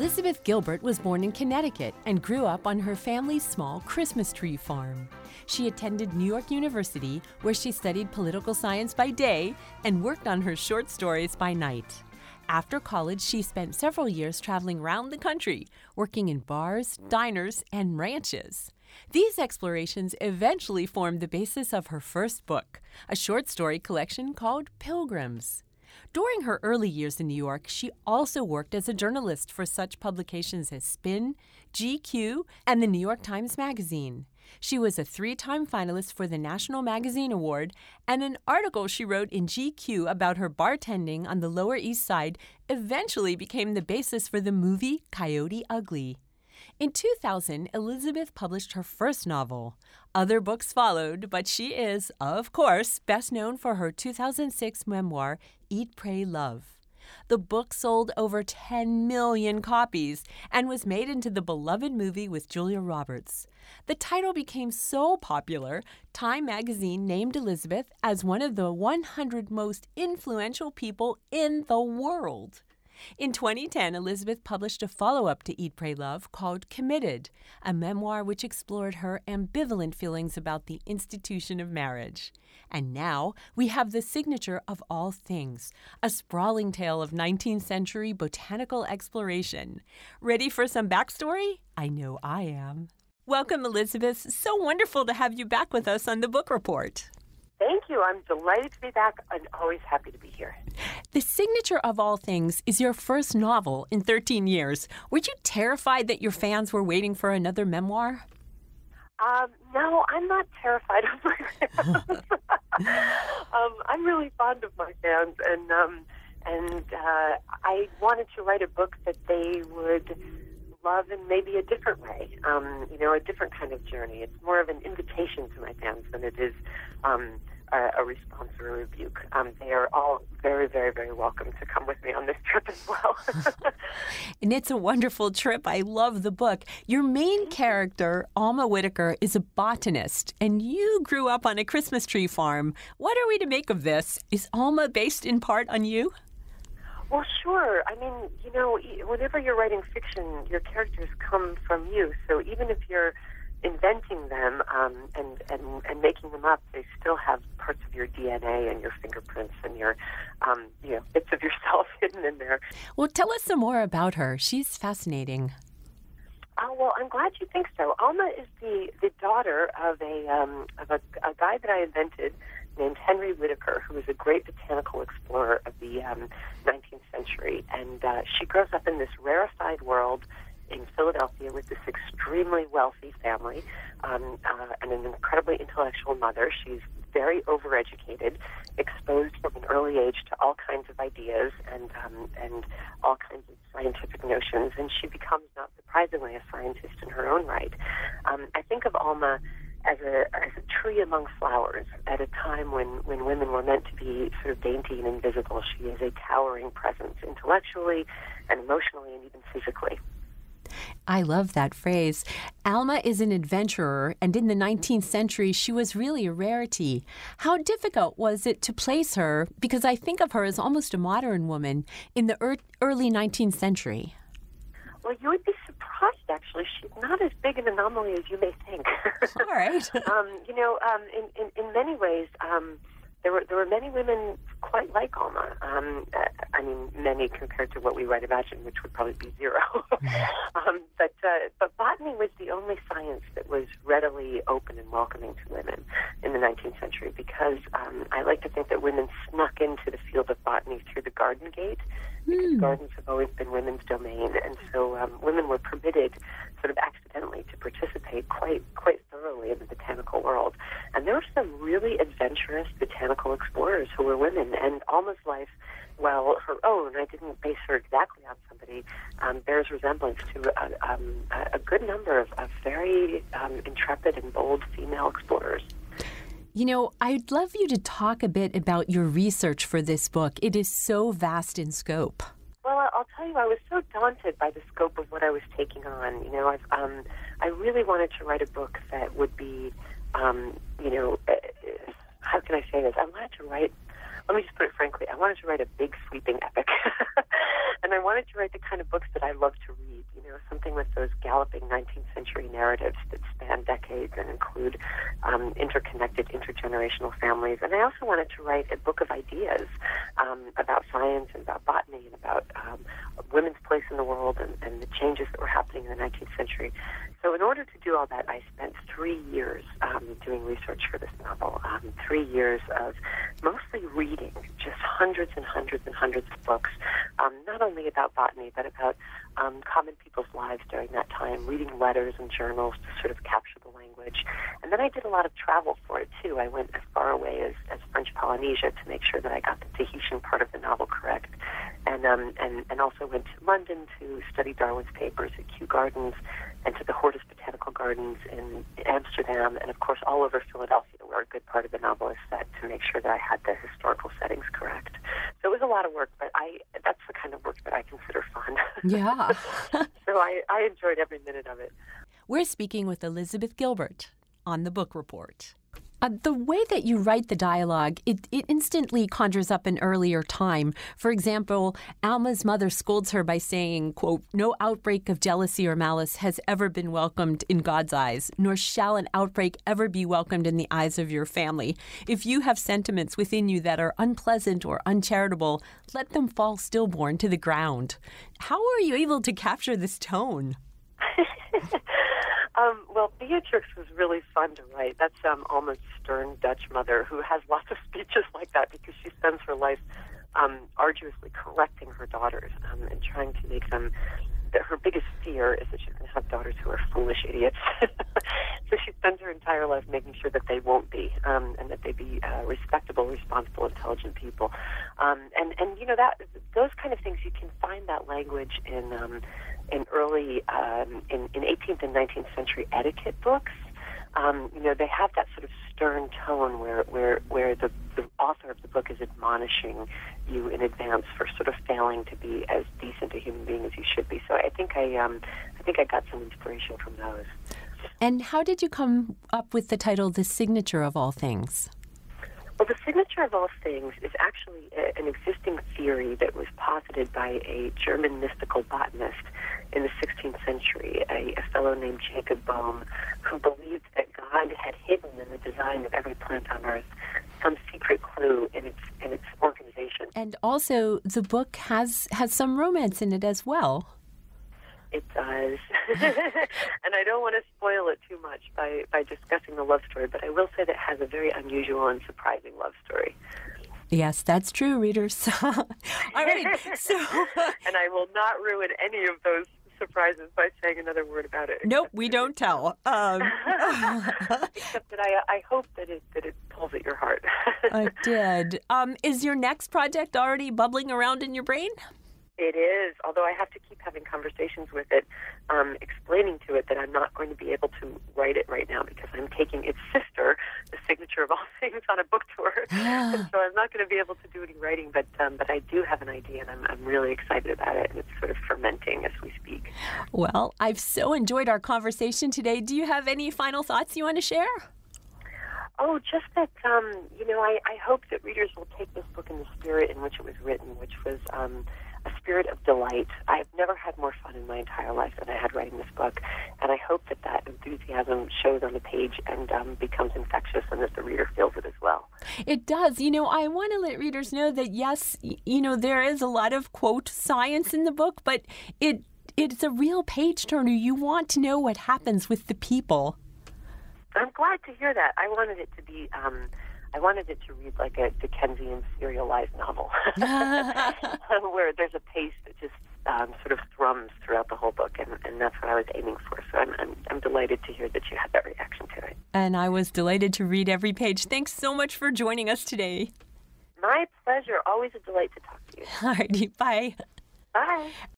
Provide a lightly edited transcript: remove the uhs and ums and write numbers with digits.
Elizabeth Gilbert was born in Connecticut and grew up on her family's small Christmas tree farm. She attended New York University, where she studied political science by day and worked on her short stories by night. After college, she spent several years traveling around the country, working in bars, diners, and ranches. These explorations eventually formed the basis of her first book, a short story collection called Pilgrims. During her early years in New York, she also worked as a journalist for such publications as Spin, GQ, and the New York Times Magazine. She was a 3-time finalist for the National Magazine Award, and an article she wrote in GQ about her bartending on the Lower East Side eventually became the basis for the movie Coyote Ugly. In 2000, Elizabeth published her first novel. Other books followed, but she is, of course, best known for her 2006 memoir, Eat, Pray, Love. The book sold over 10 million copies and was made into the beloved movie with Julia Roberts. The title became so popular, Time magazine named Elizabeth as one of the 100 most influential people in the world. In 2010, Elizabeth published a follow-up to Eat, Pray, Love called Committed, a memoir which explored her ambivalent feelings about the institution of marriage. And now we have the signature of all things, a sprawling tale of 19th century botanical exploration. Ready for some backstory? I know I am. Welcome, Elizabeth. So wonderful to have you back with us on the Book Report. Thank you. I'm delighted to be back and always happy to be here. The signature of all things is your first novel in 13 years. Were you terrified that your fans were waiting for another memoir? No, I'm not terrified of my fans. I'm really fond of my fans, and I wanted to write a book that they would love in maybe a different way, a different kind of journey. It's more of an invitation to my fans than it is a response or a rebuke. They are all very, very, very welcome to come with me on this trip as well. And it's a wonderful trip. I love the book. Your main character, Alma Whitaker, is a botanist, and you grew up on a Christmas tree farm. What are we to make of this? Is Alma based in part on you? Well, sure. I mean, whenever you're writing fiction, your characters come from you. So even if you're inventing them and making them up, they still have parts of your DNA and your fingerprints and your bits of yourself hidden in there. Well, tell us some more about her. She's fascinating. Well, I'm glad you think so. Alma is the daughter of a guy that I invented named Henry Whitaker, who was a great botanical explorer of the 19th century. And she grows up in this rarefied world in Philadelphia with this extremely wealthy family and an incredibly intellectual mother. She's very overeducated, exposed from an early age to all kinds of ideas and all kinds of scientific notions, and she becomes, not surprisingly, a scientist in her own right. I think of Alma as a tree among flowers at a time when women were meant to be sort of dainty and invisible. She is a towering presence intellectually and emotionally and even physically. I love that phrase. Alma is an adventurer, and in the 19th century, she was really a rarity. How difficult was it to place her, because I think of her as almost a modern woman, in the early 19th century? Well, you would be surprised, actually. She's not as big an anomaly as you may think. All right. In many ways, there were many women quite like Alma. Many compared to what we might imagine, which would probably be zero. But botany was the only science that was readily open and welcoming to women in the 19th century, because I like to think that women snuck into the field of botany through the garden gate, because gardens have always been women's domain, and so women were permitted sort of accidentally to participate quite thoroughly in the botanical world. And there were some really adventurous botanical explorers who were women, and Alma's life, while her own, I didn't base her exactly on somebody, bears resemblance to a good number of very intrepid and bold female explorers. I'd love you to talk a bit about your research for this book. It is so vast in scope. Well, I'll tell you, I was so daunted by the scope of what I was taking on. I really wanted to write a book that would be, how can I say this? Let me just put it frankly, I wanted to write a big, sweeping epic. And I wanted to write the kind of books that I love to read. something with those galloping 19th century narratives that span decades and include interconnected, intergenerational families. And I also wanted to write a book of ideas about science and about botany and about women's place in the world and the changes that were happening in the 19th century. So in order to do all that, I spent 3 years doing research for this novel, 3 years of mostly reading, just hundreds and hundreds and hundreds of books, not only about botany, but about common people's lives during that time, reading letters and journals to sort of capture the language. And then I did a lot of travel for it, too. I went as far away as French Polynesia to make sure that I got the Tahitian part of the novel correct. And also went to London to study Darwin's papers at Kew Gardens and to the Hortus Botanical Gardens in Amsterdam, and of course all over Philadelphia, where a good part of the novel is set, to make sure that I had the historical settings correct. So it was a lot of work, but that's the kind of work that I consider fun. Yeah. So I enjoyed every minute of it. We're speaking with Elizabeth Gilbert on The Book Report. The way that you write the dialogue, it instantly conjures up an earlier time. For example, Alma's mother scolds her by saying, quote, "No outbreak of jealousy or malice has ever been welcomed in God's eyes, nor shall an outbreak ever be welcomed in the eyes of your family. If you have sentiments within you that are unpleasant or uncharitable, let them fall stillborn to the ground." How are you able to capture this tone? Well, Beatrix was really fun to write. That's Alma's stern Dutch mother, who has lots of speeches like that because she spends her life arduously correcting her daughters and trying to make them. Her biggest fear is that she's going to have daughters who are foolish idiots. So she spends her entire life making sure that they won't be, and that they be respectable, responsible, intelligent people. And that those kind of things, you can find that language in early in 18th and 19th century etiquette books. They have that sort of stern tone where the author of the book is admonishing you in advance for sort of failing to be as decent a human being as you should be. So I think I got some inspiration from those. And how did you come up with the title "The Signature of All Things"? Well, The Signature of All Things is actually an existing theory that was posited by a German mystical botanist in the 16th century, a fellow named Jacob Bohm, who believed that God had hidden in the design of every plant on Earth some secret clue in its organization. And also, the book has some romance in it as well. It does. And I don't want to spoil it too much by discussing the love story, but I will say that it has a very unusual and surprising love story. Yes, that's true, readers. All right. So, and I will not ruin any of those surprises by saying another word about it. Nope, we don't tell. Except that I hope that it pulls at your heart. It did. Is your next project already bubbling around in your brain? It is, although I have to keep having conversations with it, explaining to it that I'm not going to be able to write it right now because I'm taking its sister, The Signature of All Things, on a book tour. And so I'm not going to be able to do any writing, but I do have an idea, and I'm really excited about it, and it's sort of fermenting as we speak. Well, I've so enjoyed our conversation today. Do you have any final thoughts you want to share? Oh, just that, I hope that readers will take this book in the spirit in which it was written, which was a spirit of delight. I've never had more fun in my entire life than I had writing this book, and I hope that enthusiasm shows on the page and becomes infectious, and that the reader feels it as well. It does. I want to let readers know that, yes, there is a lot of, quote, science in the book, but it's a real page-turner. You want to know what happens with the people. I'm glad to hear that. I wanted it to be... I wanted it to read like a Dickensian serialized novel where there's a pace that just sort of thrums throughout the whole book, and that's what I was aiming for. So I'm delighted to hear that you had that reaction to it. And I was delighted to read every page. Thanks so much for joining us today. My pleasure. Always a delight to talk to you. All righty. Bye. Bye.